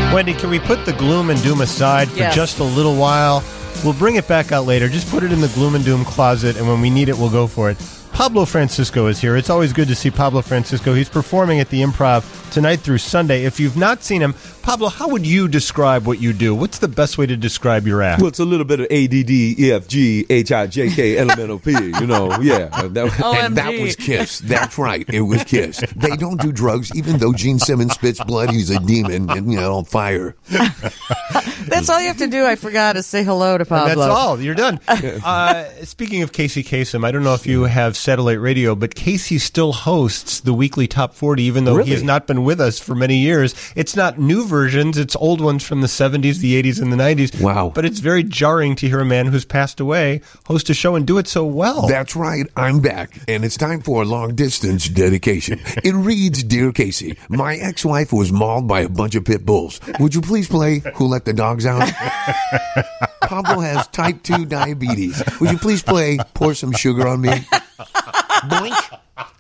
Wendy, can we put the gloom and doom aside for just a little while? We'll bring it back out later. Just put it in the gloom and doom closet, and when we need it, we'll go for it. Pablo Francisco is here. It's always good to see Pablo Francisco. He's performing at the Improv tonight through Sunday. If you've not seen him, Pablo, how would you describe what you do? What's the best way to describe your act? Well, it's a little bit of ADD, EFG, HIJK, elemental P, you know, yeah. And that was Kiss. That's right. It was Kiss. They don't do drugs, even though Gene Simmons spits blood. He's a demon and, on fire. That's all you have to do, I forgot, is say hello to Pablo. And that's all. You're done. Speaking of Casey Kasem, I don't know if you have satellite radio, but Casey still hosts the weekly Top 40, even though he has not been with us for many years. It's not new versions. It's old ones from the 70s, the 80s, and the 90s. Wow. But it's very jarring to hear a man who's passed away host a show and do it so well. That's right. I'm back, and it's time for a long-distance dedication. It reads, Dear Casey, my ex-wife was mauled by a bunch of pit bulls. Would you please play Who Let the Dogs Out? Pablo has type 2 diabetes. Would you please play Pour Some Sugar on Me? Boink.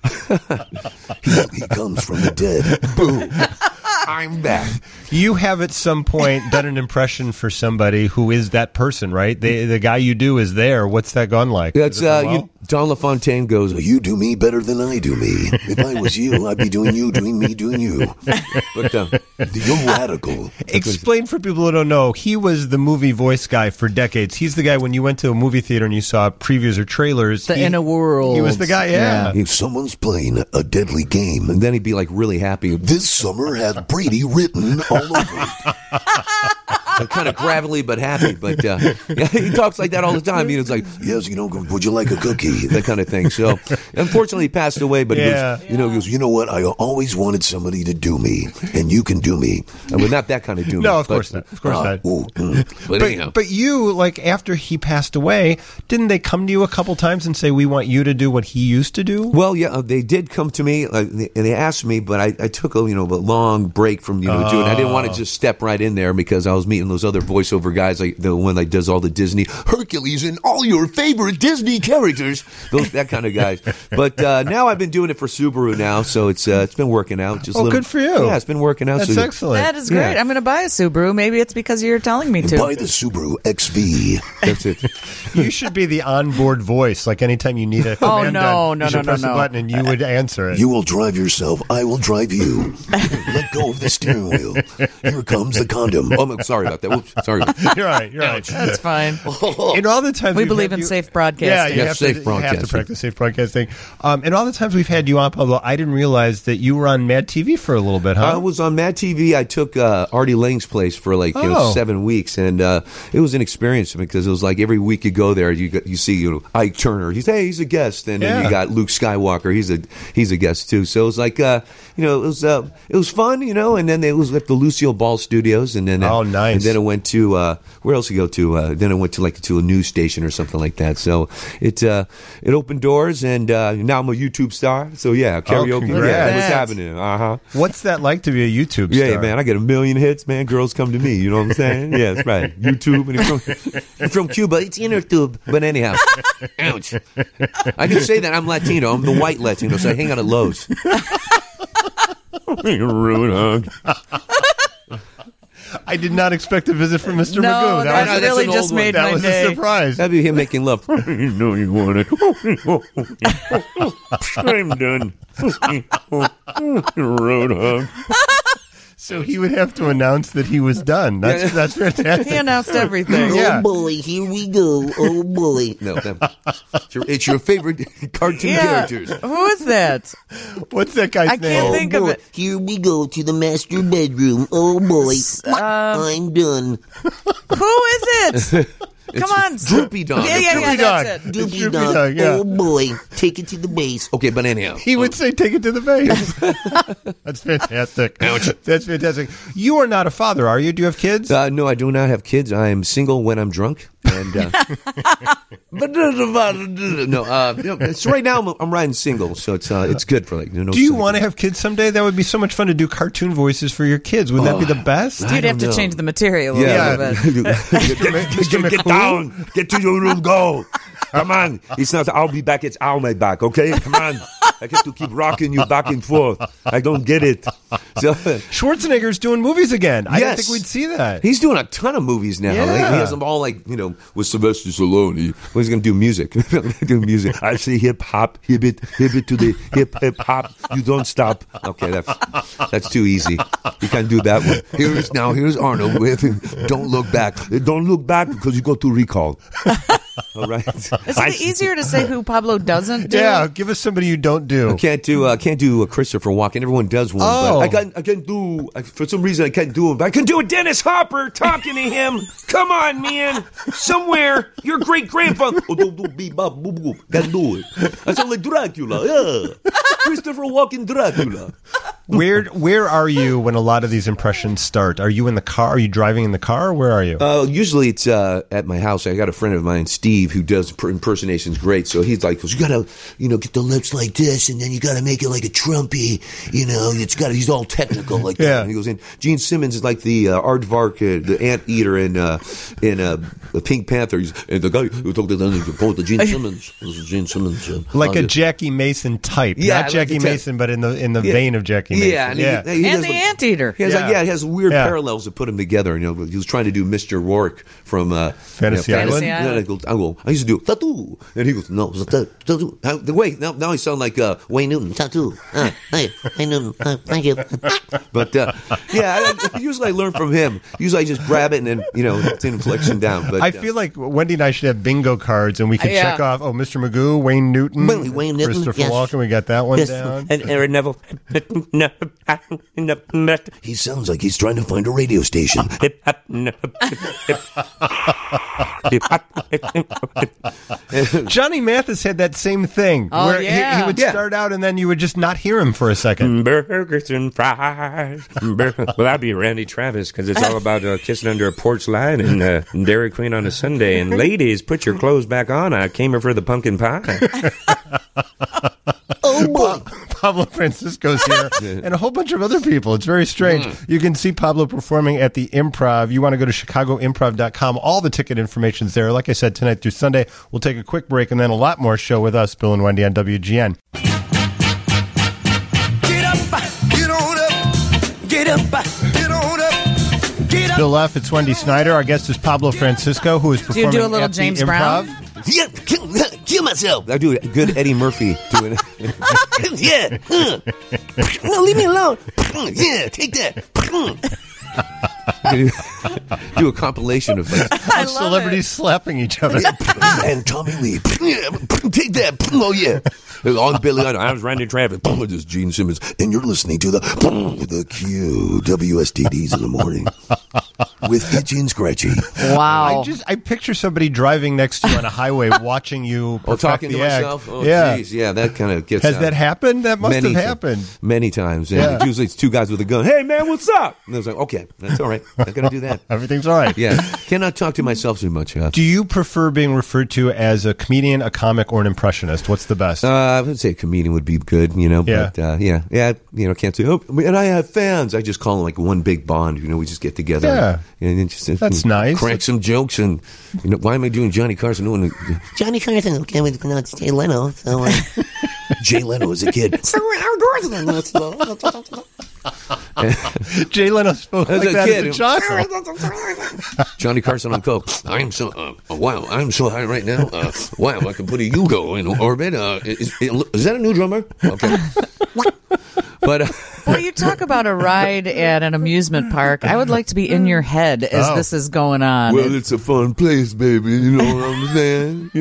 he comes from the dead. Boom. I'm back. You have at some point done an impression for somebody who is that person, right? The guy you do is there. What's that gone like? That's Don LaFontaine goes, You do me better than I do me. If I was you, I'd be doing you, doing me, doing you. But you're radical. Explain for people who don't know, he was the movie voice guy for decades. He's the guy when you went to a movie theater and you saw previews or trailers. The Inner World. He was the guy, yeah. If someone's playing a deadly game, and then he'd be like really happy. This summer has Brady written all over it. Kind of gravelly but happy, but he talks like that all the time. It's like, yes, would you like a cookie? That kind of thing. So, unfortunately, he passed away, but he goes, you know what? I always wanted somebody to do me, and you can do me. But not that kind of do me. No, of course not. Of course not. But you, like, after he passed away, didn't they come to you a couple times and say, we want you to do what he used to do? Well, yeah, they did come to me, and they asked me, but I took a long break from doing it. I didn't want to just step right in there because I was meeting those other voiceover guys, like the one that does all the Disney, Hercules and all your favorite Disney characters. That kind of guys. But now I've been doing it for Subaru now, so it's been working out. Good for you. Yeah, it's been working out. That's excellent. That is great. Yeah. I'm going to buy a Subaru. Maybe it's because you're telling me to. Buy the Subaru XV. That's it. You should be the onboard voice. Like anytime you need a command done, you should press a button and you would answer it. You will drive yourself. I will drive you. Let go of the steering wheel. Here comes the condom. Oh, I'm sorry about that. Oops, sorry. You're right. That's fine. And all the times we believe in safe broadcasting. Yeah, you have to practice safe broadcasting. And all the times we've had you on, Pablo, I didn't realize that you were on Mad TV for a little bit, huh? I was on Mad TV. I took Artie Lang's place for 7 weeks, and it was an experience because it was like every week you go there, you see Ike Turner. He's a guest, and then you got Luke Skywalker. He's a guest too. So it was like it was fun, and then it was at the Lucille Ball Studios, and then nice. And then it went to where else you go to? Then it went to a news station or something like that. So it opened doors, and now I'm a YouTube star. So yeah, karaoke. What's happening? What's that like to be a YouTube star? Yeah, man, I get 1 million hits, man. Girls come to me. You know what I'm saying? Yeah, that's right. YouTube, and from Cuba, it's InnerTube. But anyhow, ouch. I can say that I'm Latino. I'm the white Latino, so I hang out at Lowe's. Rude hug. I did not expect a visit from Mr. No, Magoo. that really just made my day. That was a surprise. That'd be him making love. You know you want it. I'm done. Road hug. So he would have to announce that he was done. That's fantastic. He announced everything. Oh, boy, here we go. Oh, boy. No, it's your favorite cartoon characters. Who is that? What's that guy's name? I can't think of it. Here we go to the master bedroom. Oh, boy. I'm done. Who is it? Come on. Droopy Dog. Yeah, that's it. Droopy Dog. Yeah. Oh, boy. Take it to the base. Okay, but anyhow. He would say, take it to the base. That's fantastic. That's fantastic. You are not a father, are you? Do you have kids? No, I do not have kids. I am single when I'm drunk. And but no, so right now I'm riding single, so it's good for Do you want to have kids someday? That would be so much fun to do cartoon voices for your kids. Wouldn't that be the best? You'd have to change the material a little bit. Get down. Get to your room. Go. Come on. It's not. I'll be back. It's I'll be back. Okay. Come on. I have to keep rocking you back and forth. I don't get it. So, Schwarzenegger's doing movies again. I didn't think we'd see that. He's doing a ton of movies now. Yeah. He has them all with Sylvester Stallone. He's going to do music. I say hip hop, hip it to the hip hop. You don't stop. Okay, that's too easy. You can't do that one. Here's Arnold with Don't Look Back. Don't look back because you go to recall. All right. Is it easier to say who Pablo doesn't do? Yeah, give us somebody you don't do. I can't do Christopher Walken. Everyone does one. Oh. But I can't do. For some reason, I can't do him. But I can do a Dennis Hopper talking to him. Come on, man. Somewhere, your great grandpa. Oh, don't be Bob. Can't do it. I sound like Dracula. Yeah. Christopher Walken, Dracula. Where are you when a lot of these impressions start? Are you in the car? Are you driving in the car? Where are you? Usually it's at my house. I got a friend of mine, Steve, who does impersonations great. So he's like, you gotta, get the lips like this, and then you gotta make it like a Trumpy. He's all technical like that. Yeah. And he goes in. Gene Simmons is like the aardvark, the anteater in Pink Panther. And the guy who took the Gene Simmons. This is Gene Simmons. Like a Jackie Mason type. Yeah, not Jackie Mason, but in the vein of Jackie Mason. Yeah, He and the anteater. He has weird parallels that put him together. He was trying to do Mr. Rourke from Fantasy Island. And I used to do tattoo, and he goes, no, it's a tattoo. Wait, now he sound like Wayne Newton. Tattoo. Hey, Wayne Newton. Thank you. But usually I learn from him. Usually I just grab it and then it's an inflection down. But I feel like Wendy and I should have bingo cards, and we can check off. Oh, Mr. Magoo, Wayne Newton, Christopher Walken. We got that one down. And Aaron Neville. He sounds like he's trying to find a radio station. Johnny Mathis had that same thing. Oh, where yeah. he would start out and then you would just not hear him for a second. Burgers and fries. Well, that'd be Randy Travis because it's all about kissing under a porch light and Dairy Queen on a Sunday. And ladies, put your clothes back on. I came here for the pumpkin pie. Oh, boy. Pablo Francisco's here and a whole bunch of other people. It's very strange. You can see Pablo performing at the Improv. You want to go to chicagoimprov.com. All the ticket information's there. Like I said, tonight through Sunday. We'll take a quick break and then a lot more show with us, Bill and Wendy on WGN. Get up, get on up, get up, get on up, get up. Bill F., it's Wendy Snyder. Our guest is Pablo Francisco, who is performing do a little at James the Improv. Brown? Yeah, kill myself. I do a good Eddie Murphy doing it. Yeah. No, leave me alone. Yeah, take that. Do a compilation of I love celebrities slapping each other. And Tommy Lee. Yeah, take that. Oh, yeah. On Billy Idol. I was Randy Travis. This is Gene Simmons, and you're listening to the Q WSTDs in the morning with Itchy and Scratchy. Wow. I picture somebody driving next to you on a highway watching you perfect talking the to act. myself? Oh, yeah. geez. Yeah, that kind of gets Has out. that happened? That must have happened. Many times. And Yeah. usually it's two guys with a gun. Hey, man, what's up? And I was like, okay, that's all right. Not going to do that. Everything's all right. Yeah. Cannot talk to myself too much. Do you prefer being referred to as a comedian, a comic, or an impressionist? What's the best? I would say a comedian would be good, Yeah. but can't say, oh, and I have fans. I just call them like one big bond, we just get together. Yeah. And just, That's nice. Crank some jokes and, why am I doing Johnny Carson? Johnny Carson, okay, we pronounce Jay Leno, so Jay Leno as a kid. Jay Leno spoke As like a that kid. as a child. Johnny Carson on coke. I'm so high right now. Wow, I can put a Yugo in orbit. Is that a new drummer? Okay. But Well, you talk about a ride at an amusement park. I would like to be in your head as this is going on. Well, it's a fun place, baby. You know what I'm saying?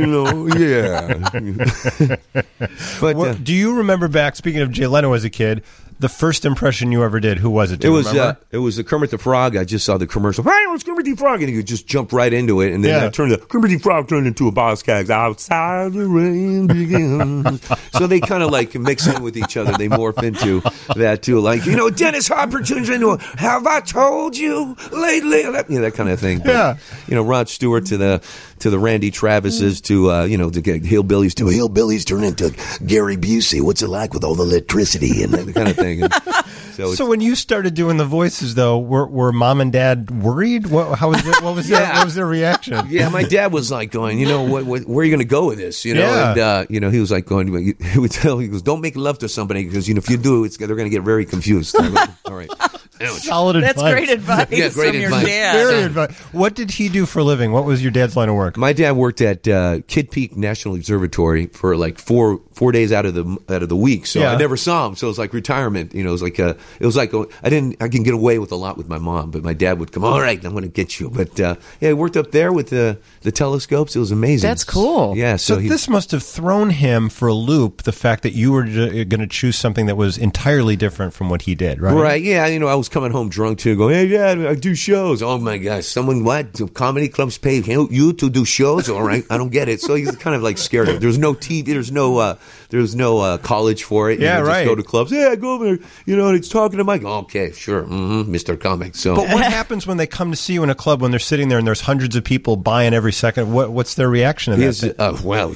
Yeah. but Do you remember back, speaking of Jay Leno as a kid, the first impression you ever did? Who was it? Do it you was remember? it was the Kermit the Frog. I just saw the commercial. Hey, it's Kermit the Frog, and he just jumped right into it, and then I turned the Kermit the Frog turned into a boss cag. Outside the rain begins. So they kind of like mix in with each other. They morph into that too. Like Dennis Hopper turns into a "Have I told you lately?" That kind of thing. But, Rod Stewart to the Randy Travises to the hillbillies to Hillbillies turn into Gary Busey. What's it like with all the electricity and that kind of thing. So when you started doing the voices, though, were mom and dad worried? What was their reaction? Yeah, my dad was like going, where are you going to go with this? And he was like going, he would tell, he goes, don't make love to somebody because if you do, they're going to get very confused. All right. Solid advice. That's great advice from your dad. Very advice. What did he do for a living? What was your dad's line of work? My dad worked at Kidd Peak National Observatory for like four days out of the week. So I never saw him. So it was like retirement. It was like I can get away with a lot with my mom, but my dad would come. All right, I'm going to get you. But he worked up there with the telescopes. It was amazing. That's cool. Yeah. So this must have thrown him for a loop. The fact that you were going to choose something that was entirely different from what he did, right? Right. Yeah. I was coming home drunk too, going, "Hey, Dad, I do shows." Oh my gosh, comedy clubs pay you to do shows? All right, I don't get it. So he's kind of like scared of it. There's no TV. There's no college for it. Yeah, right. Just go to clubs. Yeah, I go over there. And he's talking to Mike. Okay, sure, Mr. Comic. So, but what happens when they come to see you in a club when they're sitting there and there's hundreds of people buying every second? What's their reaction to that? Well,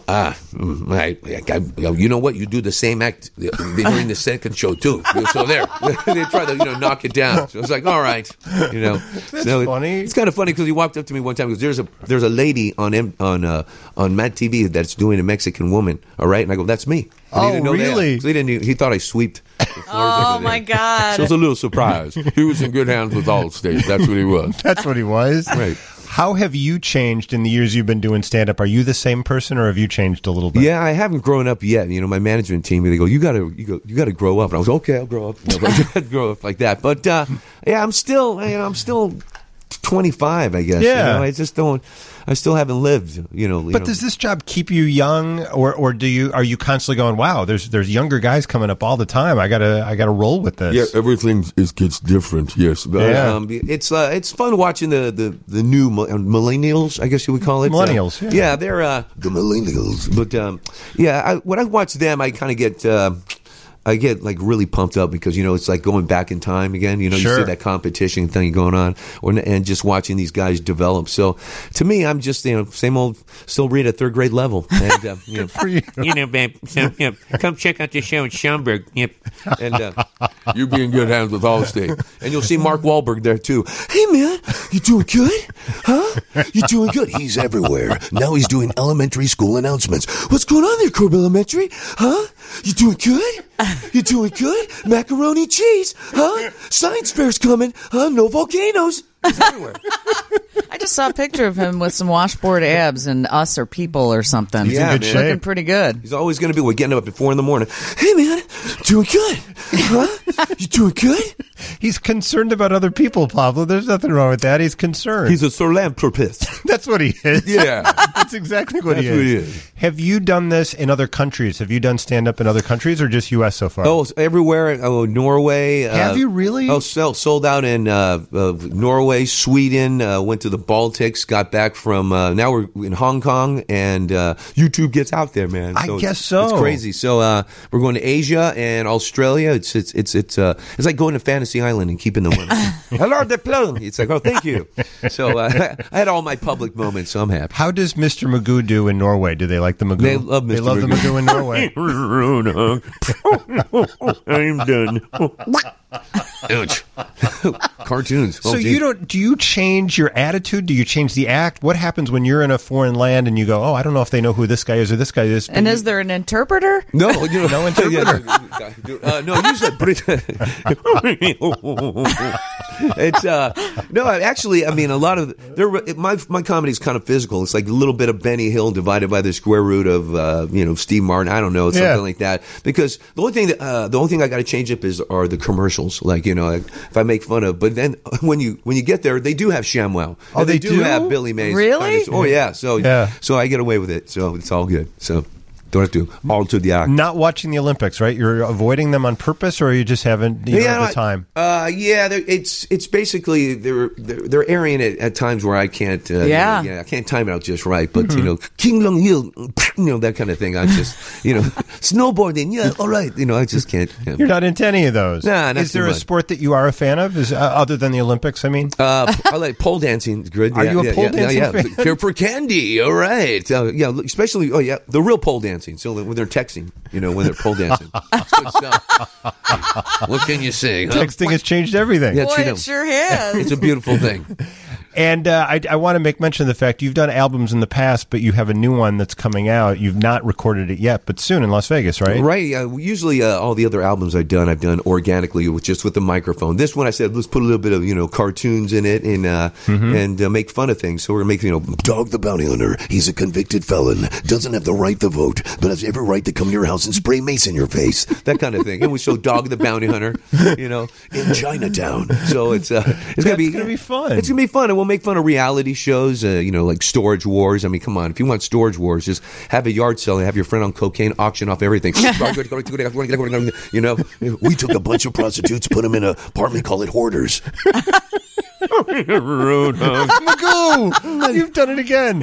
you know what? You do the same act during the second show too. So there, they try to knock it down. So it's like, all right, That's funny. It's kind of funny because he walked up to me one time because there's a lady on Mad TV that's doing a Mexican woman. All right, and I go, that's me. And he didn't know really? That. So he thought I sweeped the floors. Oh my God! So it was a little surprise. He was in good hands with Allstate. That's what he was. That's what he was. Right. How have you changed in the years you've been doing stand-up? Are you the same person, or have you changed a little bit? Yeah, I haven't grown up yet. My management team, they go, you got to grow up. And I was okay, I'll grow up. I'd grow up like that. But I'm still 25, I guess. Yeah. I still haven't lived. But does this job keep you young, or are you constantly going, wow, there's younger guys coming up all the time. I gotta roll with this. Yeah, everything gets different. Yes, it's fun watching the new millennials. I guess you would call it millennials. Yeah, they're the millennials. But when I watch them, I kind of get. I get like really pumped up because it's like going back in time again. You see that competition thing going on, and just watching these guys develop. So to me, I'm just same old, still read at third grade level. And Good for you. Babe. So, come check out the show in Schaumburg. Yep. And you be in good hands with Allstate. And you'll see Mark Wahlberg there too. Hey man, you doing good? Huh? You doing good? He's everywhere. Now he's doing elementary school announcements. What's going on there, Corb Elementary? Huh? You doing good? You doing good? Macaroni cheese? Huh? Science fair's coming. Huh? No volcanoes. He's everywhere. I just saw a picture of him with some washboard abs and Us or People or something. He's in good shape. Looking pretty good. He's always going to be getting up at 4 a.m. Hey, man, doing good. Huh? You doing good? He's concerned about other people, Pablo. There's nothing wrong with that. He's concerned. He's a philanthropist. That's what he is. Yeah. That's exactly what he is. Have you done this in other countries? Have you done stand-up in other countries or just U.S. so far? Oh, everywhere. Oh, Norway. Have you really? Oh, sold out in Norway, Sweden, went to the Baltics, got back from, now we're in Hong Kong, and YouTube gets out there, man. I guess so. It's crazy. So we're going to Asia and Australia. It's like going to Fantasy Island and keeping the money. Hello, diploma. It's like, oh, thank you. So I had all my public moments, so I'm happy. How does Mr. Magoo do in Norway? Do they like the Magoo? They love Mr. They love the Magoo in Norway. I'm done. Cartoons. So do you change your attitude? Do you change the act? What happens when you're in a foreign land and you go, I don't know if they know who this guy is or this guy is. And is there an interpreter? No, no interpreter. No, usually it's no, actually, I mean, a lot of my comedy is kind of physical. It's like a little bit of Benny Hill divided by the square root of Steve Martin. I don't know, something like that. Because the only thing I got to change up are the commercials. Like if I make fun of, but then when you get there, they do have ShamWow. Oh, they do have Billy Mays. Really? Oh yeah. So I get away with it. So it's all good. So. Don't have to alter the act. Not watching the Olympics, right? You're avoiding them on purpose, or you just haven't have the time? It's basically they're airing it at times where I can't. I can't time it out just right. But King Long Hill, that kind of thing. I just, snowboarding. Yeah, all right. I just can't. Yeah. You're not into any of those. Nah, not Is there too a much. sport that you are a fan of? Other than the Olympics, I mean? I like pole dancing. Good. Are you a pole dancing fan? Care for candy. All right. Especially, the real pole dancing. So when they're texting, when they're pole dancing. It's good stuff. What can you say? Huh? Texting has changed everything. Yeah, Boy, it sure has. It's a beautiful thing. And I want to make mention of the fact you've done albums in the past, but you have a new one that's coming out. You've not recorded it yet, but soon in Las Vegas, right? Right. Usually All the other albums I've done organically with the microphone. This one I said, let's put a little bit of, cartoons in it and make fun of things. So we're making, Dog the Bounty Hunter. He's a convicted felon. Doesn't have the right to vote, but has every right to come to your house and spray mace in your face. that kind of thing. And we show Dog the Bounty Hunter, In Chinatown. So it's going to be fun. It's going to be fun. And we'll make fun of reality shows, like Storage Wars. I mean, come on. If you want Storage Wars, just have a yard sale and have your friend on cocaine auction off everything. We took a bunch of prostitutes, put them in an apartment, call it Hoarders. Magoo! You've done it again.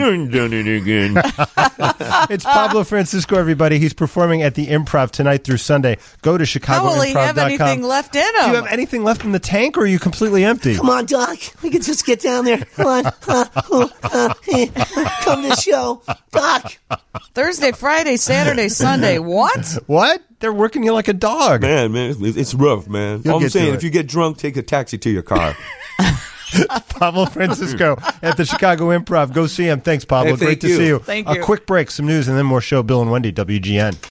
It's Pablo Francisco, everybody. He's performing at the Improv tonight through Sunday. Go to ChicagoImprov.com. How will he have anything left in him? Do you have anything left in the tank, or are you completely empty? Come on, Doc. We can just get down there. Come on. Come to the show. Doc. Thursday, Friday, Saturday, Sunday. What? What? They're working you like a dog. Man, it's rough, man. You'll All I'm get to saying, it. if you get drunk, take a taxi to your car. Pablo Francisco at the Chicago Improv. Go see him. Thanks, Pablo. Hey, thank Great to you. see you. Thank A you. quick break, some news, and then more show. Bill and Wendy, WGN.